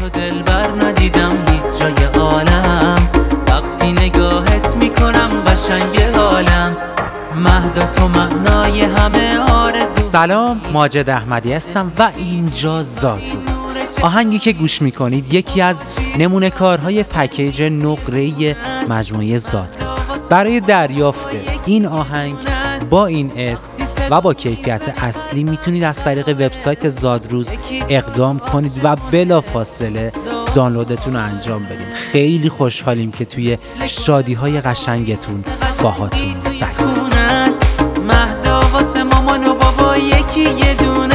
تو دلبر ندیدم هیچ جای عالم، وقتی نگاهت میکنم قشنگ حالم، مهد تو معنای همه آرزو. سلام، ماجد احمدی هستم و اینجا زادروز. آهنگی که گوش میکنید یکی از نمونه کارهای پکیج نقره‌ای مجموعه زادروز. برای دریافت این آهنگ با این اسم و با کیفیت اصلی میتونید از طریق وبسایت زادروز اقدام کنید و بلافاصله دانلودتون رو انجام بدید. خیلی خوشحالیم که توی شادی‌های قشنگتون باهاتون سعی. مهد واسه مامان و بابا یکی یه دونه